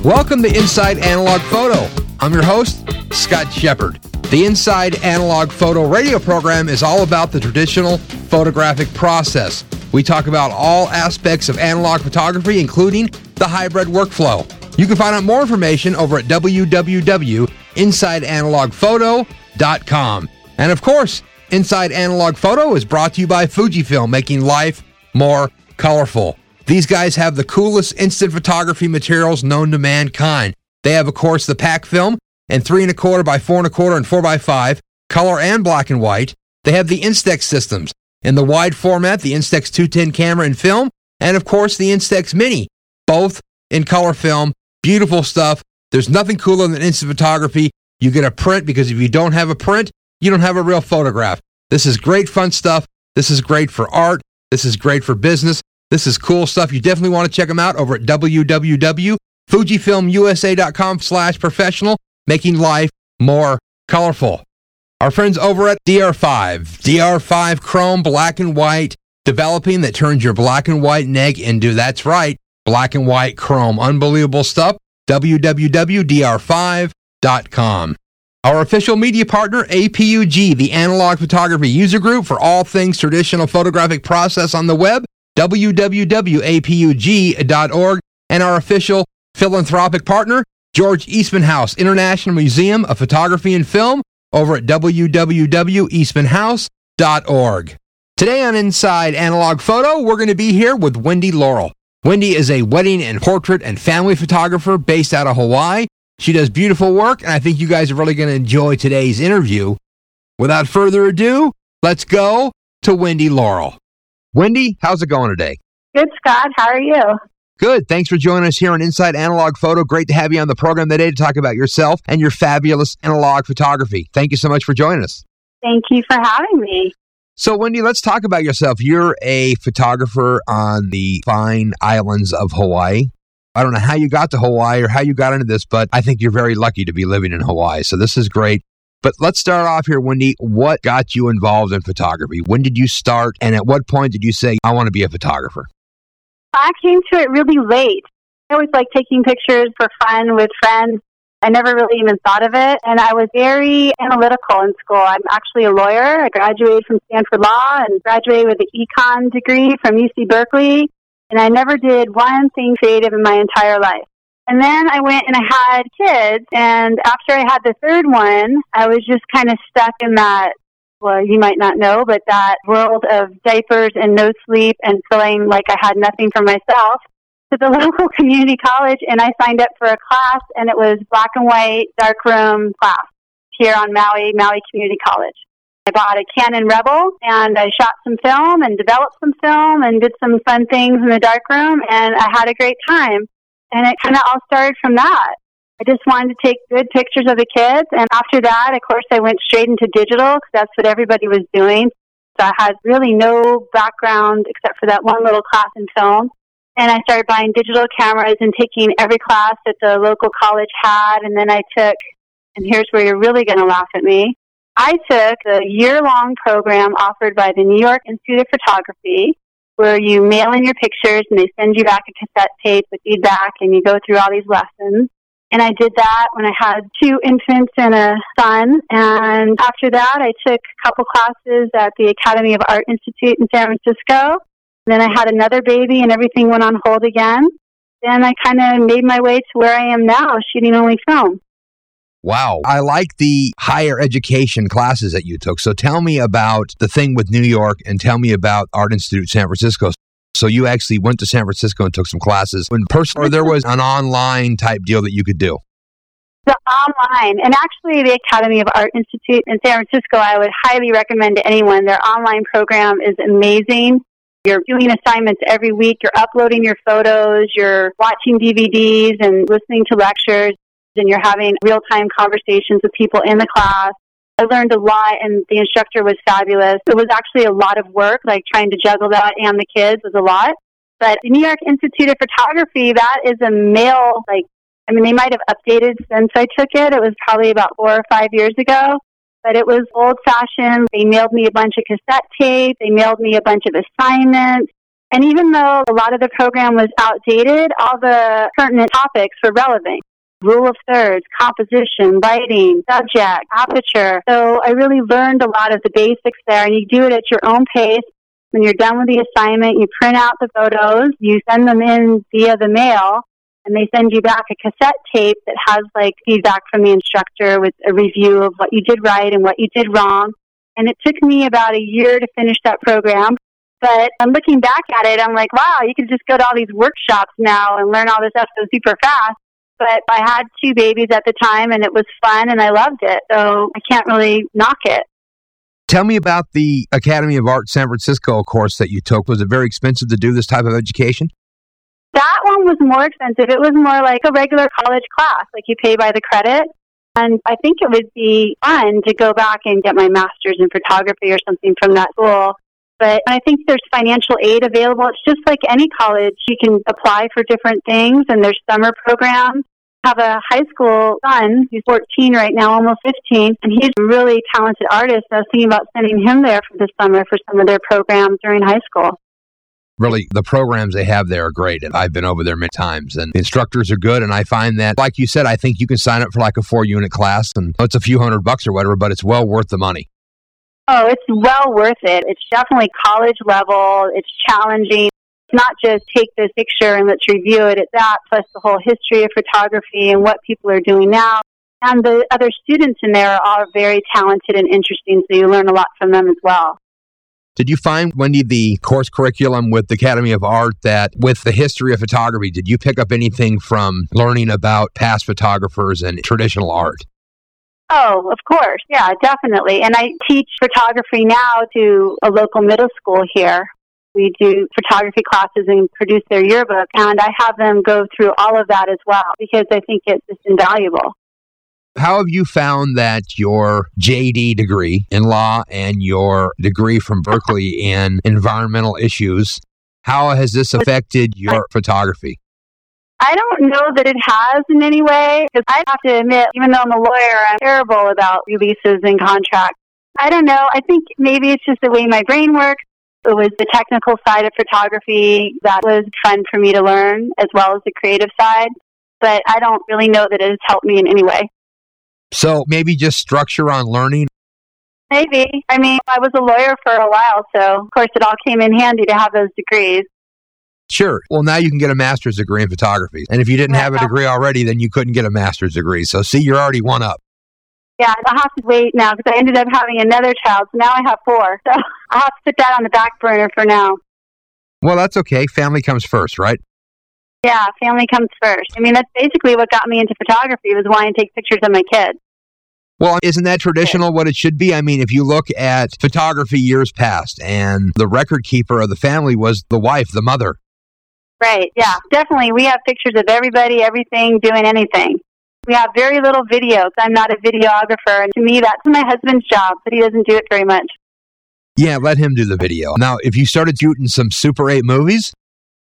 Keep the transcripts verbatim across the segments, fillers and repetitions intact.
Welcome to Inside Analog Photo. I'm your host, Scott Shepard. The Inside Analog Photo radio program is all about the traditional photographic process. We talk about all aspects of analog photography, including the hybrid workflow. You can find out more information over at w w w dot inside analog photo dot com. And of course, Inside Analog Photo is brought to you by Fujifilm, making life more colorful. These guys have the coolest instant photography materials known to mankind. They have, of course, the pack film and three and a quarter by four and a quarter and four by five, color and black and white. They have the Instax systems in the wide format, the Instax two ten camera and film, and of course the Instax Mini, both in color film. Beautiful stuff. There's nothing cooler than instant photography. You get a print, because if you don't have a print, you don't have a real photograph. This is great fun stuff. This is great for art. This is great for business. This is cool stuff. You definitely want to check them out over at w w w dot fujifilm u s a dot com slash professional, making life more colorful. Our friends over at D R five, D R five Chrome Black and White, developing that turns your black and white neg into, that's right, black and white chrome. Unbelievable stuff. w w w dot d r five dot com. Our official media partner, A P U G, the Analog Photography User Group for all things traditional photographic process on the web, w w w dot a p u g dot org. And our official philanthropic partner, George Eastman House International Museum of Photography and Film, over at w w w dot eastman house dot org. Today on Inside Analog Photo, we're going to be here with Wendy Laurel. Wendy is a wedding and portrait and family photographer based out of Hawaii. She does beautiful work, and I think you guys are really going to enjoy today's interview. Without further ado, let's go to Wendy Laurel. Wendy, how's it going today? Good, Scott. How are you? Good. Thanks for joining us here on Inside Analog Photo. Great to have you on the program today to talk about yourself and your fabulous analog photography. Thank you so much for joining us. Thank you for having me. So, Wendy, let's talk about yourself. You're a photographer on the fine islands of Hawaii. I don't know how you got to Hawaii or how you got into this, but I think you're very lucky to be living in Hawaii. So this is great. But let's start off here, Wendy. What got you involved in photography? When did you start? And at what point did you say, I want to be a photographer? I came to it really late. I always liked taking pictures for fun with friends. I never really even thought of it. And I was very analytical in school. I'm actually a lawyer. I graduated from Stanford Law and graduated with an econ degree from U C Berkeley. And I never did one thing creative in my entire life. And then I went and I had kids. And after I had the third one, I was just kind of stuck in that, well, you might not know, but that world of diapers and no sleep and feeling like I had nothing for myself, to the local community college. And I signed up for a class, and it was black and white darkroom class here on Maui, Maui Community College. I bought a Canon Rebel, and I shot some film and developed some film and did some fun things in the darkroom, and I had a great time. And it kind of all started from that. I just wanted to take good pictures of the kids, and after that, of course, I went straight into digital because that's what everybody was doing. So I had really no background except for that one little class in film. And I started buying digital cameras and taking every class that the local college had, and then I took, and here's where you're really going to laugh at me, I took a year-long program offered by the New York Institute of Photography, where you mail in your pictures and they send you back a cassette tape with feedback, and you go through all these lessons. And I did that when I had two infants and a son. And after that, I took a couple classes at the Academy of Art Institute in San Francisco. Then I had another baby, and everything went on hold again. Then I kind of made my way to where I am now, shooting only film. Wow. I like the higher education classes that you took. So tell me about the thing with New York, and tell me about Art Institute San Francisco. So you actually went to San Francisco and took some classes in person, or there was an online type deal that you could do? The online. And actually, the Academy of Art Institute in San Francisco, I would highly recommend to anyone. Their online program is amazing. You're doing assignments every week. You're uploading your photos. You're watching D V Ds and listening to lectures. And you're having real-time conversations with people in the class. I learned a lot, and the instructor was fabulous. It was actually a lot of work, like trying to juggle that and the kids was a lot. But the New York Institute of Photography, that is a male, like, I mean, they might have updated since I took it. It was probably about four or five years ago. But it was old-fashioned. They mailed me a bunch of cassette tape. They mailed me a bunch of assignments. And even though a lot of the program was outdated, all the pertinent topics were relevant. Rule of thirds, composition, lighting, subject, aperture. So I really learned a lot of the basics there, and you do it at your own pace. When you're done with the assignment, you print out the photos, you send them in via the mail, and they send you back a cassette tape that has like feedback from the instructor with a review of what you did right and what you did wrong. And it took me about a year to finish that program. But I'm looking back at it, I'm like, wow, you could just go to all these workshops now and learn all this stuff so super fast. But I had two babies at the time, and it was fun, and I loved it. So I can't really knock it. Tell me about the Academy of Art San Francisco course that you took. Was it very expensive to do this type of education? That one was more expensive. It was more like a regular college class, like you pay by the credit. And I think it would be fun to go back and get my master's in photography or something from that school. But I think there's financial aid available. It's just like any college. You can apply for different things, and there's summer programs. I have a high school son. He's fourteen right now, almost fifteen, and he's a really talented artist. I was thinking about sending him there for the summer for some of their programs during high school. Really, the programs they have there are great. And I've been over there many times, and the instructors are good. And I find that, like you said, I think you can sign up for like a four-unit class, and it's a few hundred bucks or whatever, but it's well worth the money. Oh, it's well worth it. It's definitely college level. It's challenging. It's not just take this picture and let's review it. It's that plus the whole history of photography and what people are doing now. And the other students in there are all very talented and interesting, so you learn a lot from them as well. Did you find, Wendy, the course curriculum with the Academy of Art that with the history of photography, did you pick up anything from learning about past photographers and traditional art? Oh, of course. Yeah, definitely. And I teach photography now to a local middle school here. We do photography classes and produce their yearbook, and I have them go through all of that as well because I think it's just invaluable. How have you found that your J D degree in law and your degree from Berkeley in environmental issues, how has this affected your photography? I don't know that it has in any way, because I have to admit, even though I'm a lawyer, I'm terrible about releases and contracts. I don't know. I think maybe it's just the way my brain works. It was the technical side of photography that was fun for me to learn, as well as the creative side. But I don't really know that it has helped me in any way. So maybe just structure on learning? Maybe. I mean, I was a lawyer for a while, so of course it all came in handy to have those degrees. Sure. Well, now you can get a master's degree in photography. And if you didn't have a degree already, then you couldn't get a master's degree. So see, you're already one up. Yeah, I'll have to wait now because I ended up having another child. So now I have four. So I'll have to put that on the back burner for now. Well, that's okay. Family comes first, right? Yeah, family comes first. I mean, that's basically what got me into photography was wanting to take pictures of my kids. Well, isn't that traditional what it should be? I mean, if you look at photography years past, and the record keeper of the family was the wife, the mother. Right, yeah, definitely. We have pictures of everybody, everything, doing anything. We have very little video. I'm not a videographer, and to me, that's my husband's job, but he doesn't do it very much. Yeah, let him do the video. Now, if you started shooting some Super eight movies,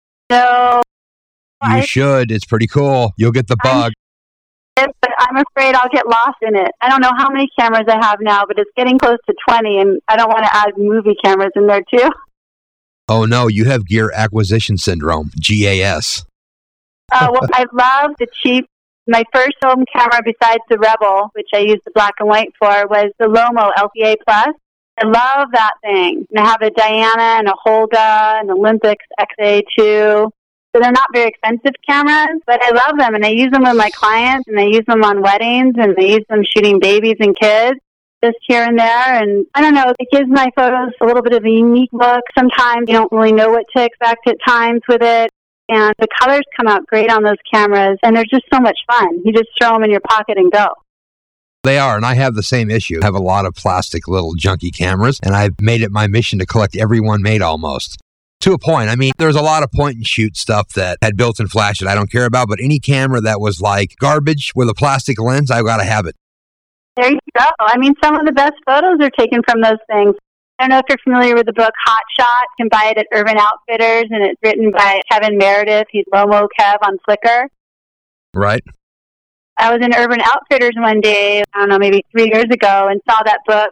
no, you I, should. It's pretty cool. You'll get the bug. I'm, but I'm afraid I'll get lost in it. I don't know how many cameras I have now, but it's getting close to twenty, and I don't want to add movie cameras in there, too. Oh, no, you have gear acquisition syndrome, G A S. Uh, well, I love the cheap. My first film camera besides the Rebel, which I used the black and white for, was the Lomo L P A Plus. I love that thing. And I have a Diana and a Holga and Olympus X A two. So they're not very expensive cameras, but I love them. And I use them with my clients, and I use them on weddings, and I use them shooting babies and kids. Just here and there, and I don't know, it gives my photos a little bit of a unique look. Sometimes you don't really know what to expect at times with it, and the colors come out great on those cameras, and they're just so much fun. You just throw them in your pocket and go. They are, and I have the same issue. I have a lot of plastic little junky cameras, and I've made it my mission to collect every one made almost. To a point. I mean, there's a lot of point-and-shoot stuff that had built-in flash that I don't care about, but any camera that was like garbage with a plastic lens, I've got to have it. There you go. I mean, some of the best photos are taken from those things. I don't know if you're familiar with the book Hot Shot. You can buy it at Urban Outfitters, and it's written by Kevin Meredith. He's Lomo Kev on Flickr. Right. I was in Urban Outfitters one day, I don't know, maybe three years ago, and saw that book.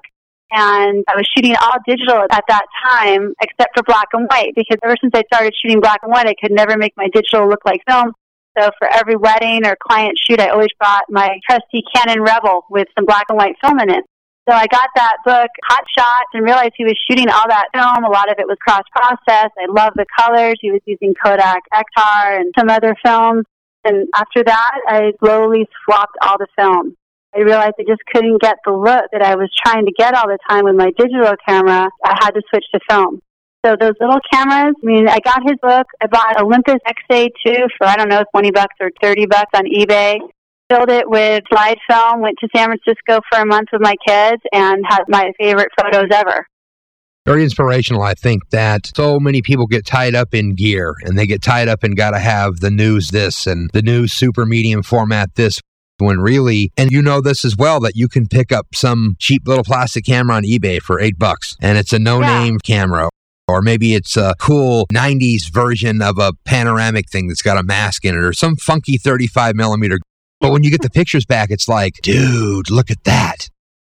And I was shooting all digital at that time, except for black and white, because ever since I started shooting black and white, I could never make my digital look like film. So for every wedding or client shoot, I always brought my trusty Canon Rebel with some black and white film in it. So I got that book, Hot Shots, and realized he was shooting all that film. A lot of it was cross-processed. I love the colors. He was using Kodak Ektar and some other films. And after that, I slowly swapped all the film. I realized I just couldn't get the look that I was trying to get all the time with my digital camera. I had to switch to film. So those little cameras, I mean, I got his book. I bought Olympus X A two for, I don't know, twenty bucks or thirty bucks on eBay. Filled it with slide film, went to San Francisco for a month with my kids, and had my favorite photos ever. Very inspirational, I think, that so many people get tied up in gear, and they get tied up and got to have the news this and the news super medium format this, when really, and you know this as well, that you can pick up some cheap little plastic camera on eBay for eight bucks, and it's a no-name yeah. camera. Or maybe it's a cool nineties version of a panoramic thing that's got a mask in it, or some funky thirty-five millimeter. But when you get the pictures back, it's like, dude, look at that.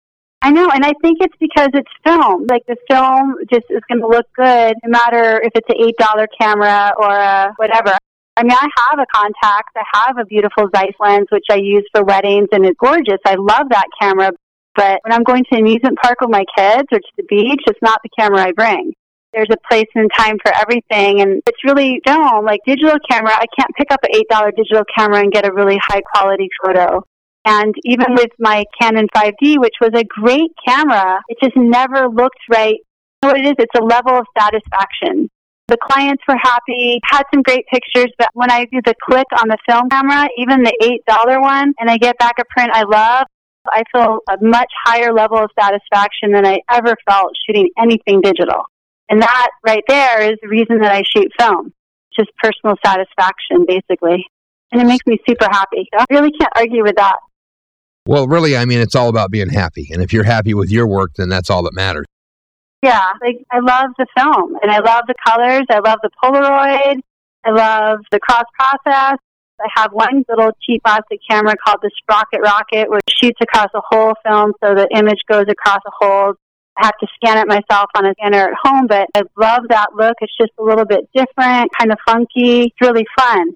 I know, and I think it's because it's film. Like, the film just is going to look good, no matter if it's an eight dollar camera or a whatever. I mean, I have a Contax. I have a beautiful Zeiss lens, which I use for weddings, and it's gorgeous. I love that camera. But when I'm going to an amusement park with my kids or to the beach, it's not the camera I bring. There's a place and time for everything, and it's really film. Like, digital camera, I can't pick up an eight dollar digital camera and get a really high-quality photo. And even with my Canon five D, which was a great camera, it just never looked right. You know what it is? It's a level of satisfaction. The clients were happy, had some great pictures, but when I do the click on the film camera, even the eight dollar one, and I get back a print I love, I feel a much higher level of satisfaction than I ever felt shooting anything digital. And that right there is the reason that I shoot film. Just personal satisfaction, basically. And it makes me super happy. So I really can't argue with that. Well, really, I mean, it's all about being happy. And if you're happy with your work, then that's all that matters. Yeah, like, I love the film. And I love the colors. I love the Polaroid. I love the cross-process. I have one little cheap plastic camera called the Sprocket Rocket, which shoots across a whole film so the image goes across a whole. I have to scan it myself on a scanner at home, but I love that look. It's just a little bit different, kind of funky. It's really fun.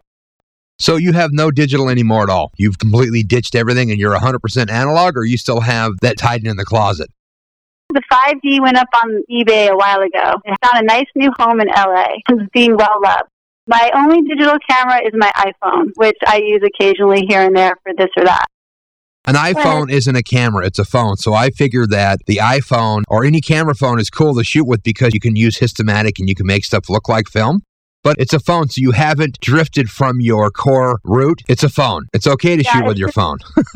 So you have no digital anymore at all? You've completely ditched everything and you're one hundred percent analog, or you still have that tied in the closet? The five D went up on eBay a while ago. I found a nice new home in L A. It's being well loved. My only digital camera is my iPhone, which I use occasionally here and there for this or that. An iPhone isn't a camera, it's a phone. So I figure that the iPhone or any camera phone is cool to shoot with because you can use Histomatic and you can make stuff look like film. But it's a phone, so you haven't drifted from your core route. It's a phone. It's okay to yeah, shoot with your phone.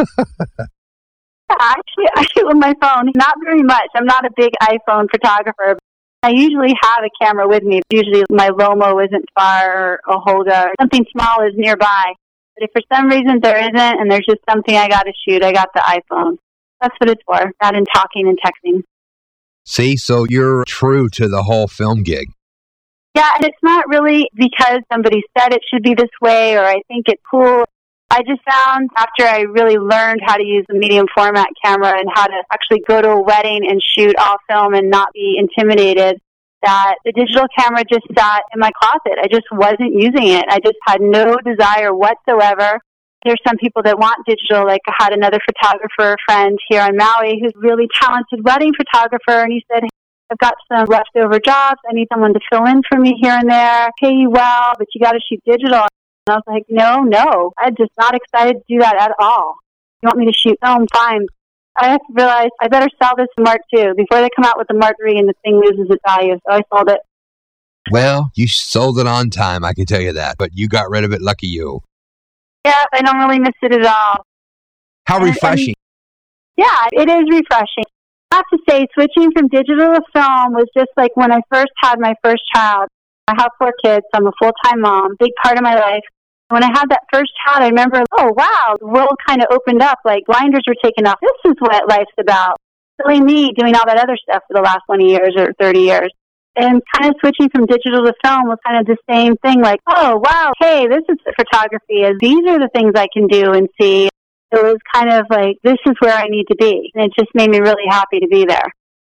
Actually, I shoot with my phone. Not very much. I'm not a big iPhone photographer. I usually have a camera with me. Usually my Lomo isn't far, or a Holga, or something small is nearby. But if for some reason there isn't and there's just something I got to shoot, I got the iPhone. That's what it's for, that and talking and texting. See, so you're true to the whole film gig. Yeah, and it's not really because somebody said it should be this way or I think it's cool. I just found after I really learned how to use the medium format camera and how to actually go to a wedding and shoot all film and not be intimidated, that the digital camera just sat in my closet. I just wasn't using it. I just had no desire whatsoever. There's some people that want digital. Like, I had another photographer friend here on Maui who's a really talented wedding photographer, and he said, I've got some leftover jobs. I need someone to fill in for me here and there, pay you well, but you got to shoot digital. And I was like, no, no. I'm just not excited to do that at all. You want me to shoot film? Fine. I have to realize I better sell this Mark two before they come out with the Mark three and the thing loses its value. So I sold it. Well, you sold it on time, I can tell you that. But you got rid of it, lucky you. Yeah, I don't really miss it at all. How and, refreshing. And, yeah, it is refreshing. I have to say, switching from digital to film was just like when I first had my first child. I have four kids, so I'm a full-time mom, big part of my life. When I had that first child, I remember, oh, wow, the world kind of opened up, like blinders were taken off. This is what life's about. Silly me doing all that other stuff for the last twenty years or thirty years. And kind of switching from digital to film was kind of the same thing, like, oh, wow, hey, this is what photography is. These are the things I can do and see. It was kind of like, this is where I need to be. And it just made me really happy to be there.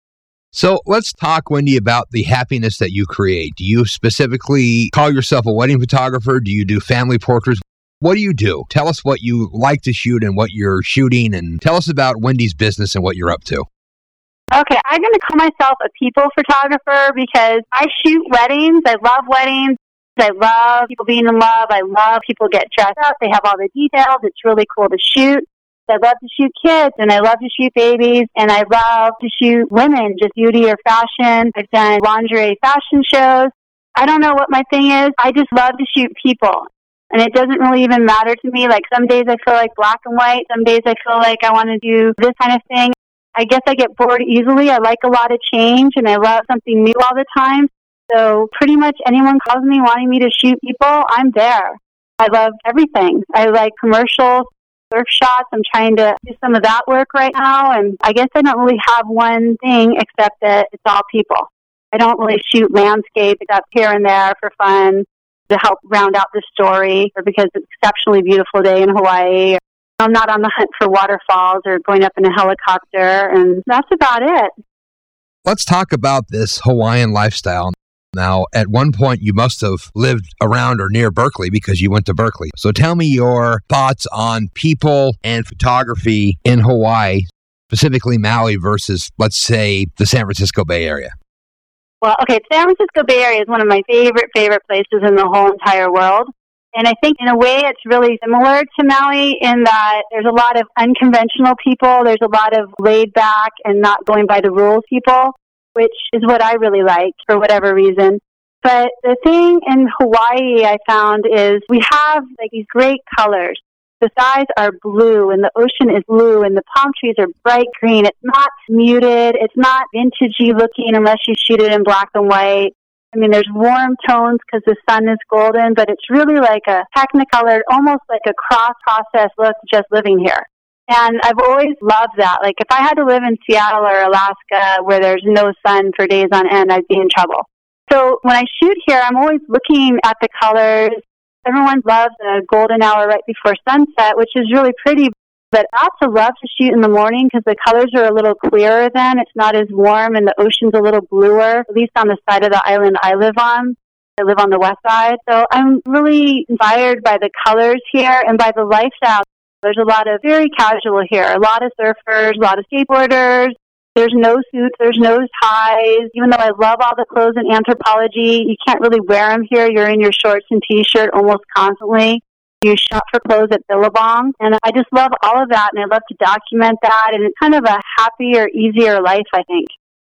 So let's talk, Wendy, about the happiness that you create. Do you specifically call yourself a wedding photographer? Do you do family portraits? What do you do? Tell us what you like to shoot and what you're shooting, and tell us about Wendy's business and what you're up to. Okay, I'm going to call myself a people photographer because I shoot weddings. I love weddings. I love people being in love. I love people get dressed up. They have all the details. It's really cool to shoot. I love to shoot kids, and I love to shoot babies, and I love to shoot women, just beauty or fashion. I've done lingerie fashion shows. I don't know what my thing is. I just love to shoot people, and it doesn't really even matter to me. Like some days I feel like black and white. Some days I feel like I want to do this kind of thing. I guess I get bored easily. I like a lot of change, and I love something new all the time. So pretty much anyone calls me wanting me to shoot people, I'm there. I love everything. I like commercials, surf shots. I'm trying to do some of that work right now, and I guess I don't really have one thing except that it's all people. I don't really shoot landscape except here and there for fun to help round out the story or because it's an exceptionally beautiful day in Hawaii. I'm not on the hunt for waterfalls or going up in a helicopter, and that's about it. Let's talk about this Hawaiian lifestyle. Now, at one point, you must have lived around or near Berkeley because you went to Berkeley. So tell me your thoughts on people and photography in Hawaii, specifically Maui versus, let's say, the San Francisco Bay Area. Well, okay, San Francisco Bay Area is one of my favorite, favorite places in the whole entire world. And I think in a way it's really similar to Maui in that there's a lot of unconventional people. There's a lot of laid back and not going by the rules people, which is what I really like for whatever reason. But the thing in Hawaii I found is we have like these great colors. The skies are blue and the ocean is blue and the palm trees are bright green. It's not muted. It's not vintagey looking unless you shoot it in black and white. I mean, there's warm tones because the sun is golden, but it's really like a technicolored, almost like a cross-process look just living here. And I've always loved that. Like, if I had to live in Seattle or Alaska where there's no sun for days on end, I'd be in trouble. So when I shoot here, I'm always looking at the colors. Everyone loves the golden hour right before sunset, which is really pretty. But I also love to shoot in the morning because the colors are a little clearer then. It's not as warm and the ocean's a little bluer, at least on the side of the island I live on. I live on the west side. So I'm really inspired by the colors here and by the lifestyle. There's a lot of very casual here, a lot of surfers, a lot of skateboarders. There's no suits, there's no ties. Even though I love all the clothes in Anthropologie, you can't really wear them here. You're in your shorts and T-shirt almost constantly. You shop for clothes at Billabong. And I just love all of that, and I love to document that. And it's kind of a happier, easier life, I think.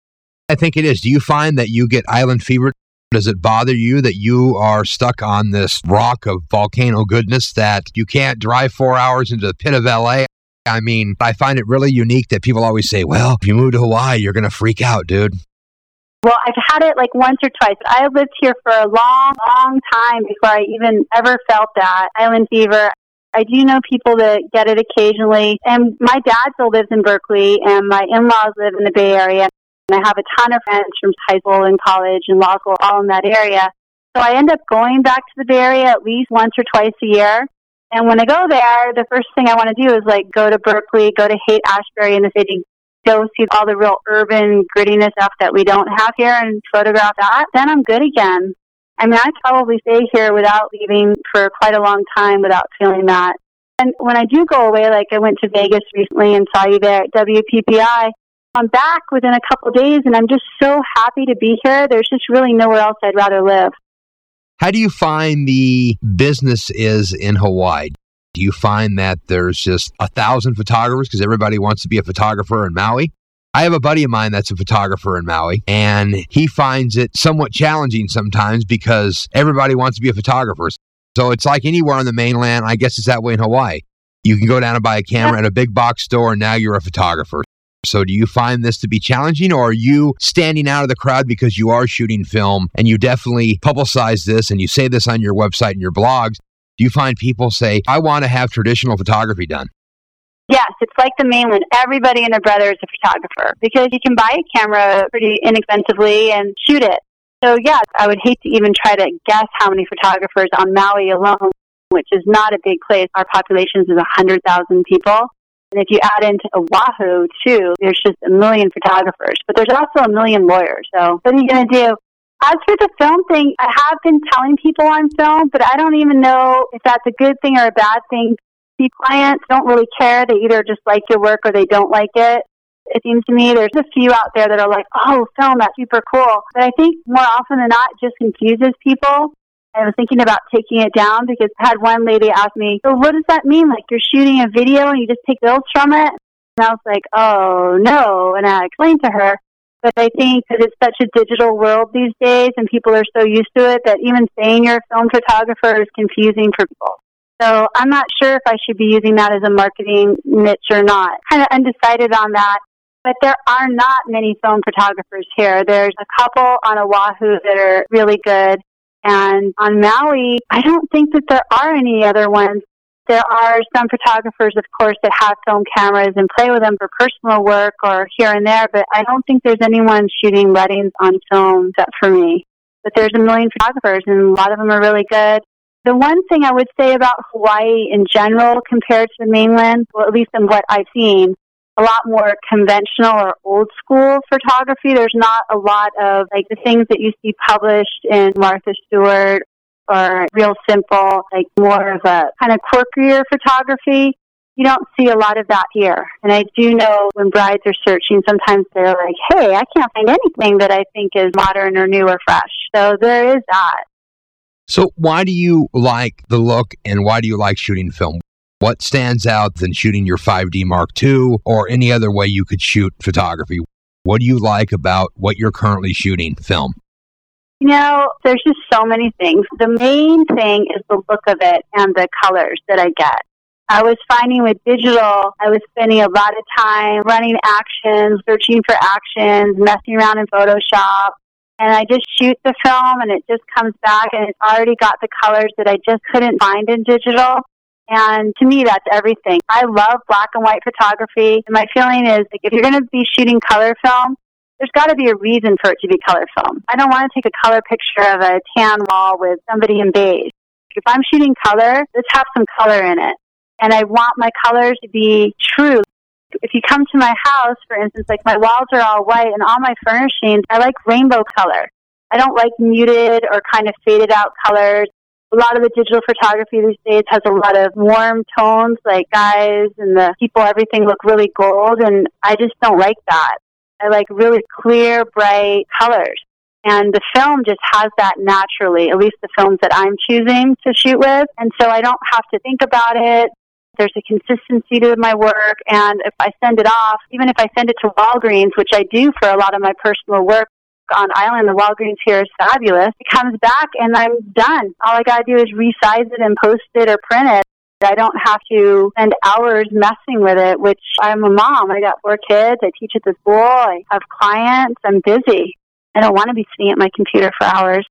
I think it is. Do you find that you get island fever? Does it bother you that you are stuck on this rock of volcano goodness that you can't drive four hours into the pit of L A? I mean, I find it really unique that people always say, well, if you move to Hawaii, you're going to freak out, dude. Well, I've had it like once or twice. I lived here for a long, long time before I even ever felt that island fever. I do know people that get it occasionally. And my dad still lives in Berkeley, and my in-laws live in the Bay Area. And I have a ton of friends from high school and college and law school all in that area. So I end up going back to the Bay Area at least once or twice a year. And when I go there, the first thing I want to do is like go to Berkeley, go to Haight-Ashbury in the city, go see all the real urban grittiness stuff that we don't have here and photograph that. Then I'm good again. I mean, I'd probably stay here without leaving for quite a long time without feeling that. And when I do go away, like I went to Vegas recently and saw you there at W P P I, I'm back within a couple of days and I'm just so happy to be here. There's just really nowhere else I'd rather live. How do you find the business is in Hawaii? Do you find that there's just a thousand photographers because everybody wants to be a photographer in Maui? I have a buddy of mine that's a photographer in Maui, and he finds it somewhat challenging sometimes because everybody wants to be a photographer. So it's like anywhere on the mainland. I guess it's that way in Hawaii. You can go down and buy a camera at a big box store, and now you're a photographer. So do you find this to be challenging, or are you standing out of the crowd because you are shooting film and you definitely publicize this and you say this on your website and your blogs? Do you find people say, I want to have traditional photography done? Yes, it's like the mainland. Everybody and their brother is a photographer because you can buy a camera pretty inexpensively and shoot it. So yeah, I would hate to even try to guess how many photographers on Maui alone, which is not a big place. Our population is one hundred thousand people. And if you add into Wahoo, too, there's just a million photographers. But there's also a million lawyers. So what are you going to do? As for the film thing, I have been telling people on film, but I don't even know if that's a good thing or a bad thing. The clients don't really care. They either just like your work or they don't like it. It seems to me there's a few out there that are like, oh, film, that's super cool. But I think more often than not, it just confuses people. I was thinking about taking it down because I had one lady ask me, so what does that mean? Like you're shooting a video and you just take builds from it? And I was like, oh, no. And I explained to her. But I think that it's such a digital world these days and people are so used to it that even saying you're a film photographer is confusing for people. So I'm not sure if I should be using that as a marketing niche or not. Kind of undecided on that. But there are not many film photographers here. There's a couple on Oahu that are really good. And on Maui, I don't think that there are any other ones. There are some photographers, of course, that have film cameras and play with them for personal work or here and there, but I don't think there's anyone shooting weddings on film except for me. But there's a million photographers, and a lot of them are really good. The one thing I would say about Hawaii in general compared to the mainland, well, at least in what I've seen, a lot more conventional or old school photography. There's not a lot of like the things that you see published in Martha Stewart or Real Simple, like more of a kind of quirkier photography. You don't see a lot of that here. And I do know when brides are searching, sometimes they're like, hey, I can't find anything that I think is modern or new or fresh. So there is that. So why do you like the look and why do you like shooting film? What stands out than shooting your five D Mark two or any other way you could shoot photography? What do you like about what you're currently shooting film? You know, there's just so many things. The main thing is the look of it and the colors that I get. I was finding with digital, I was spending a lot of time running actions, searching for actions, messing around in Photoshop. And I just shoot the film and it just comes back and it's already got the colors that I just couldn't find in digital. And to me, that's everything. I love black and white photography. And my feeling is like, if you're going to be shooting color film, there's got to be a reason for it to be color film. I don't want to take a color picture of a tan wall with somebody in beige. If I'm shooting color, let's have some color in it. And I want my colors to be true. If you come to my house, for instance, like my walls are all white and all my furnishings, I like rainbow color. I don't like muted or kind of faded out colors. A lot of the digital photography these days has a lot of warm tones, like guys and the people, everything look really gold, and I just don't like that. I like really clear, bright colors. And the film just has that naturally, at least the films that I'm choosing to shoot with. And so I don't have to think about it. There's a consistency to my work, and if I send it off, even if I send it to Walgreens, which I do for a lot of my personal work, on island, the Walgreens here is fabulous. It comes back and I'm done. All I got to do is resize it and post it or print it. I don't have to spend hours messing with it, which I'm a mom. I got four kids. I teach at the school. I have clients. I'm busy. I don't want to be sitting at my computer for hours.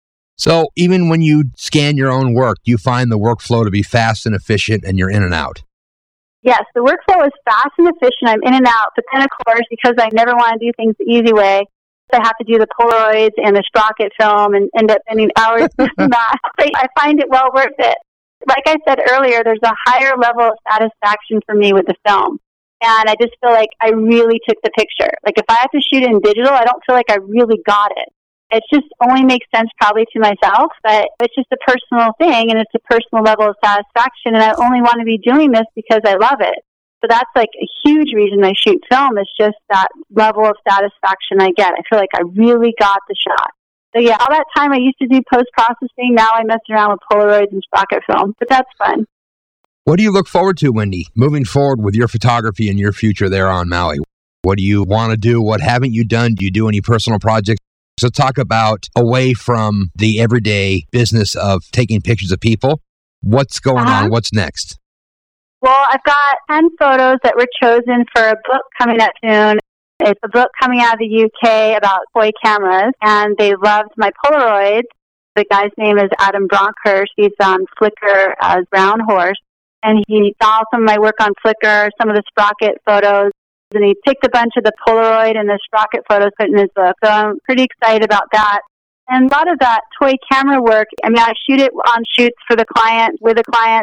So even when you scan your own work, you find the workflow to be fast and efficient and you're in and out? Yes, the workflow is fast and efficient. I'm in and out. But then, of course, because I never want to do things the easy way, I have to do the Polaroids and the Sprocket film and end up spending hours doing that. I find it well worth it. Like I said earlier, there's a higher level of satisfaction for me with the film. And I just feel like I really took the picture. Like if I have to shoot in digital, I don't feel like I really got it. It just only makes sense probably to myself, but it's just a personal thing and it's a personal level of satisfaction. And I only want to be doing this because I love it. So that's like a huge reason I shoot film is just that level of satisfaction I get. I feel like I really got the shot. So yeah, all that time I used to do post-processing. Now I mess around with Polaroids and Sprocket film, but that's fun. What do you look forward to, Wendy, moving forward with your photography and your future there on Maui? What do you want to do? What haven't you done? Do you do any personal projects? So talk about away from the everyday business of taking pictures of people. What's going uh-huh. on? What's next? Well, I've got ten photos that were chosen for a book coming up soon. It's a book coming out of the U K about toy cameras, and they loved my Polaroids. The guy's name is Adam Bronkhurst. He's on Flickr as Brown Horse, and he saw some of my work on Flickr, some of the Sprocket photos, and he picked a bunch of the Polaroid and the Sprocket photos put in his book. So I'm pretty excited about that. And a lot of that toy camera work, I mean, I shoot it on shoots for the client, with the client.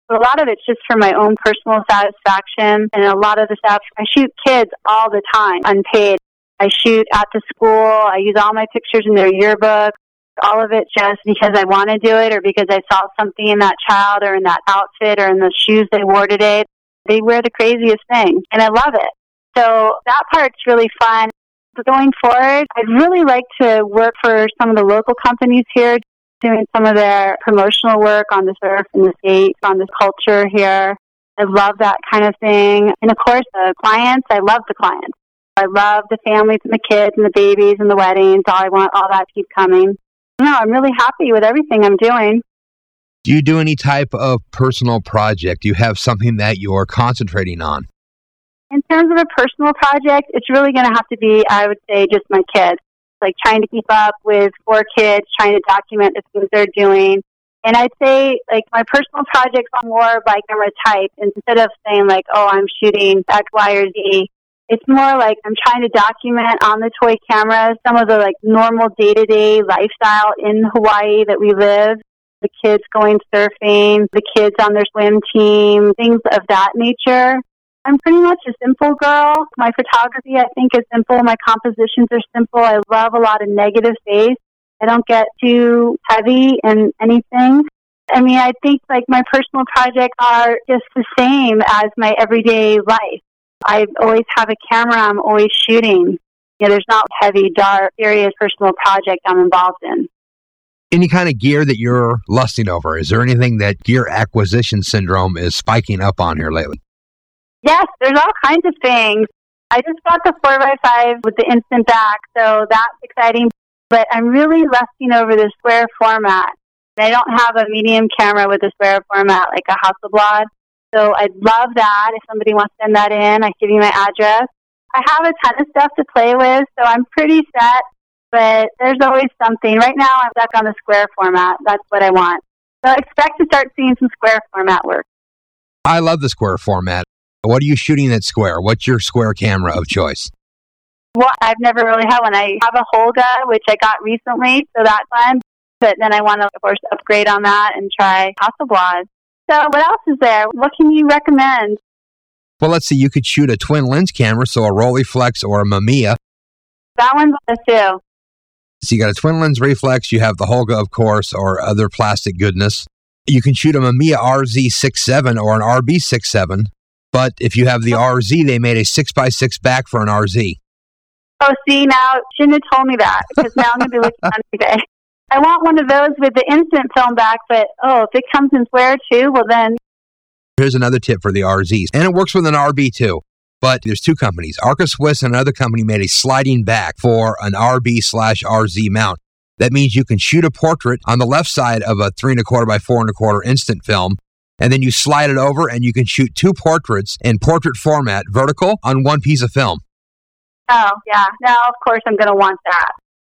But a lot of it's just for my own personal satisfaction. And a lot of the stuff, I shoot kids all the time, unpaid. I shoot at the school. I use all my pictures in their yearbook. All of it just because I want to do it or because I saw something in that child or in that outfit or in the shoes they wore today. They wear the craziest thing, and I love it. So that part's really fun. But going forward, I'd really like to work for some of the local companies here, doing some of their promotional work on the surf and the skates, on the culture here. I love that kind of thing. And of course, the clients, I love the clients. I love the families and the kids and the babies and the weddings. All I want all that to keep coming. No, I'm really happy with everything I'm doing. Do you do any type of personal project? Do you have something that you're concentrating on? In terms of a personal project, it's really going to have to be, I would say, just my kids. Like trying to keep up with four kids, trying to document the things they're doing. And I'd say, like, my personal projects are more by camera type. Instead of saying, like, oh, I'm shooting X, Y, or Z, it's more like I'm trying to document on the toy camera some of the, like, normal day-to-day lifestyle in Hawaii that we live. The kids going surfing, the kids on their swim team, things of that nature. I'm pretty much a simple girl. My photography, I think, is simple. My compositions are simple. I love a lot of negative space. I don't get too heavy in anything. I mean, I think, like, my personal projects are just the same as my everyday life. I always have a camera. I'm always shooting. You know, there's not heavy, dark, serious personal project I'm involved in. Any kind of gear that you're lusting over? Is there anything that gear acquisition syndrome is spiking up on here lately? Yes, there's all kinds of things. I just got the four by five with the instant back, so that's exciting. But I'm really lusting over the square format. I don't have a medium camera with a square format like a Hasselblad. So I'd love that. If somebody wants to send that in, I give you my address. I have a ton of stuff to play with, so I'm pretty set. But there's always something. Right now, I'm stuck on the square format. That's what I want. So I expect to start seeing some square format work. I love the square format. What are you shooting at square? What's your square camera of choice? Well, I've never really had one. I have a Holga, which I got recently, so that's fun. But then I want to, of course, upgrade on that and try Hasselblad. So what else is there? What can you recommend? Well, let's see. You could shoot a twin lens camera, so a Rolleiflex or a Mamiya. That one's on the too. So you got a twin lens reflex. You have the Holga, of course, or other plastic goodness. You can shoot a Mamiya R Z sixty-seven or an R B sixty-seven. But if you have the R Z, they made a six by six back for an R Z. Oh, see, now, shouldn't have told me that, because now I'm going to be looking on eBay. I want one of those with the instant film back, but, oh, if it comes in square too, well then. Here's another tip for the R Zs. And it works with an R B too. But there's two companies. Arca Swiss and another company made a sliding back for an R B slash R Z mount. That means you can shoot a portrait on the left side of a three and a quarter by four and a quarter instant film. And then you slide it over and you can shoot two portraits in portrait format, vertical, on one piece of film. Oh, yeah. Now, of course, I'm going to want that.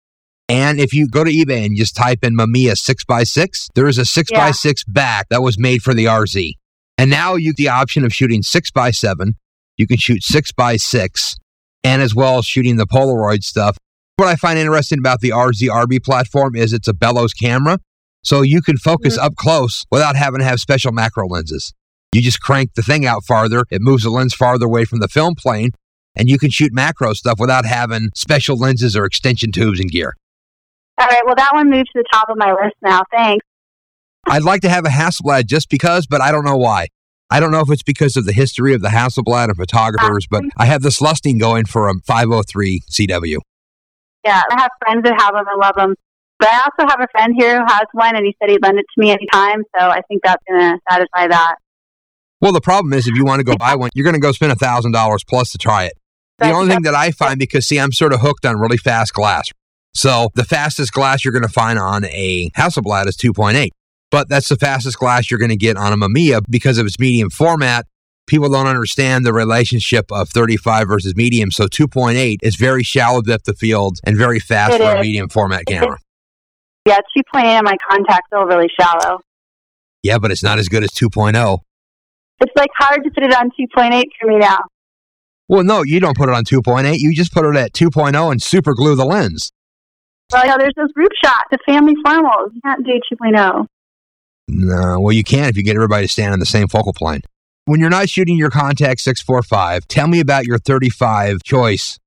And if you go to eBay and just type in Mamiya six by six, there is a six by six back that was made for the R Z. And now you have the option of shooting six by seven. You can shoot six by six, and as well as shooting the Polaroid stuff. What I find interesting about the R Z R B platform is it's a bellows camera. So you can focus mm-hmm. up close without having to have special macro lenses. You just crank the thing out farther. It moves the lens farther away from the film plane. And you can shoot macro stuff without having special lenses or extension tubes and gear. All right. Well, that one moved to the top of my list now. Thanks. I'd like to have a Hasselblad just because, but I don't know why. I don't know if it's because of the history of the Hasselblad and photographers, but I have this lusting going for a five oh three C W. Yeah, I have friends that have them and love them. But I also have a friend here who has one, and he said he'd lend it to me anytime, so I think that's going to satisfy that. Well, the problem is if you want to go buy one, you're going to go spend one thousand dollars plus to try it. The only thing that I find, because, see, I'm sort of hooked on really fast glass. So the fastest glass you're going to find on a Hasselblad is two point eight. But that's the fastest glass you're going to get on a Mamiya because of its medium format. People don't understand the relationship of thirty-five versus medium. So two point eight is very shallow depth of field and very fast it for is. a medium format camera. Yeah, two point eight on my contact's still really shallow. Yeah, but it's not as good as two point oh. It's like hard to put it on two point eight for me now. Well, no, you don't put it on two point eight. You just put it at two point oh and super glue the lens. Well, yeah, there's those group shots, the family formals. You can't do two point oh. No, well, you can if you get everybody to stand on the same focal plane. When you're not shooting your Contax six forty-five, tell me about your thirty-five choice.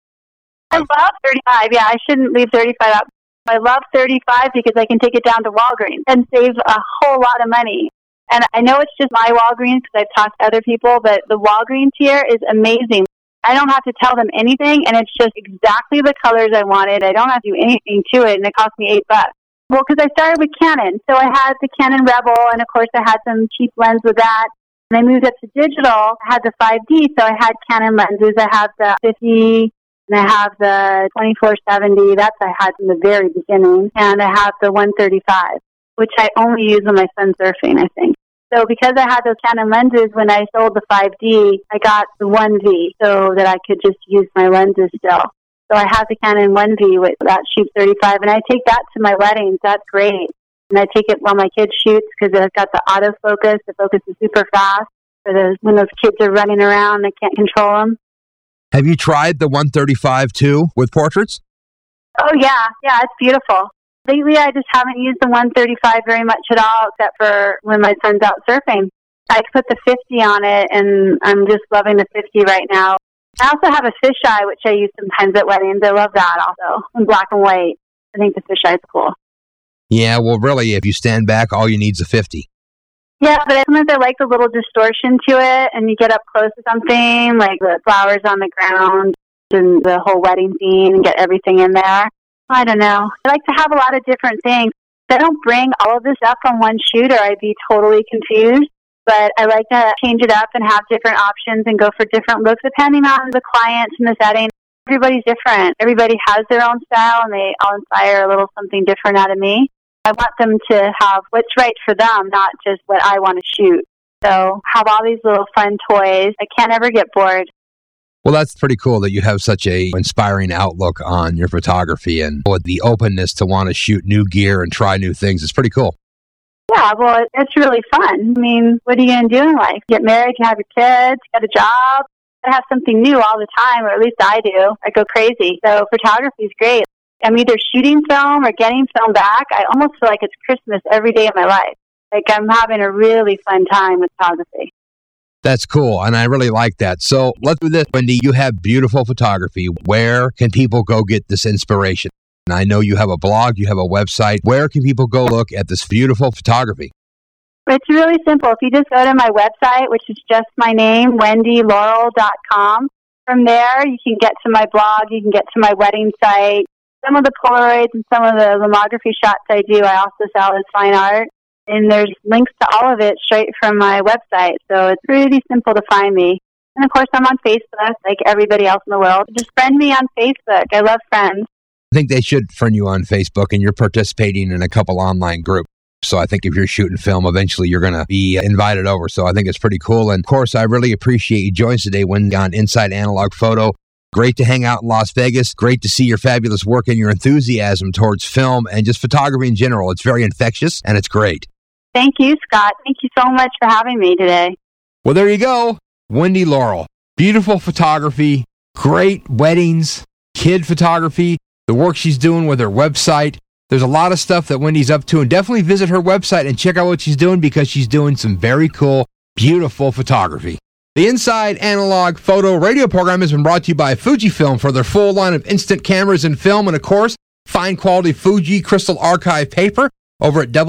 I love thirty-five. Yeah, I shouldn't leave thirty-five out. I love thirty-five because I can take it down to Walgreens and save a whole lot of money. And I know it's just my Walgreens because I've talked to other people, but the Walgreens here is amazing. I don't have to tell them anything, and it's just exactly the colors I wanted. I don't have to do anything to it, and it cost me eight bucks. Well, because I started with Canon. So I had the Canon Rebel, and of course I had some cheap lens with that. And I moved up to digital. I had the five D, so I had Canon lenses. I have the fifty, and I have the twenty-four seventy. That's I had from the very beginning. And I have the one thirty-five, which I only use when my son's surfing, I think. So because I had those Canon lenses, when I sold the five D, I got the one V so that I could just use my lenses still. So I have the Canon one V with that shoots thirty-five, and I take that to my weddings. That's great. And I take it while my kid shoots because it's got the autofocus. The focus is super fast for those when those kids are running around, I can't control them. Have you tried the one thirty-five too with portraits? Oh, yeah. Yeah, it's beautiful. Lately, I just haven't used the one thirty-five very much at all, except for when my son's out surfing. I put the fifty on it, and I'm just loving the fifty right now. I also have a fisheye, which I use sometimes at weddings. I love that also, in black and white. I think the fisheye is cool. Yeah, well, really, if you stand back, all you need is a fifty. Yeah, but sometimes I like the little distortion to it, and you get up close to something, like the flowers on the ground and the whole wedding scene, and get everything in there. I don't know. I like to have a lot of different things. If I don't bring all of this up on one shooter, I'd be totally confused. But I like to change it up and have different options and go for different looks depending on the clients and the setting. Everybody's different. Everybody has their own style, and they all inspire a little something different out of me. I want them to have what's right for them, not just what I want to shoot. So have all these little fun toys. I can't ever get bored. Well, that's pretty cool that you have such a inspiring outlook on your photography and the openness to want to shoot new gear and try new things. It's pretty cool. Yeah, well, it's really fun. I mean, what are you going to do in life? Get married, you have your kids, get a job. I have something new all the time, or at least I do. I go crazy. So photography is great. I'm either shooting film or getting film back. I almost feel like it's Christmas every day of my life. Like I'm having a really fun time with photography. That's cool, and I really like that. So let's do this, Wendy. You have beautiful photography. Where can people go get this inspiration? And I know you have a blog, you have a website. Where can people go look at this beautiful photography? It's really simple. If you just go to my website, which is just my name, wendy laurel dot com. From there, you can get to my blog, you can get to my wedding site. Some of the Polaroids and some of the lithography shots I do, I also sell as fine art. And there's links to all of it straight from my website. So it's pretty simple to find me. And of course, I'm on Facebook like everybody else in the world. Just friend me on Facebook. I love friends. I think they should friend you on Facebook, and you're participating in a couple online groups. So I think if you're shooting film, eventually you're going to be invited over. So I think it's pretty cool. And of course, I really appreciate you joining us today, Wendy, on Inside Analog Photo. Great to hang out in Las Vegas. Great to see your fabulous work and your enthusiasm towards film and just photography in general. It's very infectious, and it's great. Thank you, Scott. Thank you so much for having me today. Well, there you go. Wendy Laurel. Beautiful photography, great weddings, kid photography, the work she's doing with her website. There's a lot of stuff that Wendy's up to, and definitely visit her website and check out what she's doing because she's doing some very cool, beautiful photography. The Inside Analog Photo radio program has been brought to you by Fujifilm for their full line of instant cameras and film, and of course, fine quality Fuji Crystal Archive paper over at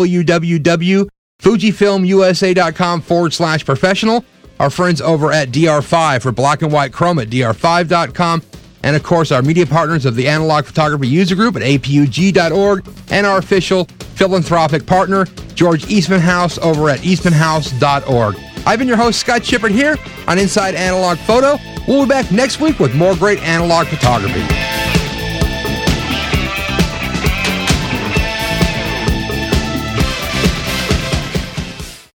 www.fujifilmusa.com forward slash professional. Our friends over at D R five for black and white chrome at D R five dot com. And of course, our media partners of the Analog Photography User Group at A P U G dot org, and our official philanthropic partner, George Eastman House over at eastman house dot org. I've been your host, Scott Shippert, here on Inside Analog Photo. We'll be back next week with more great analog photography.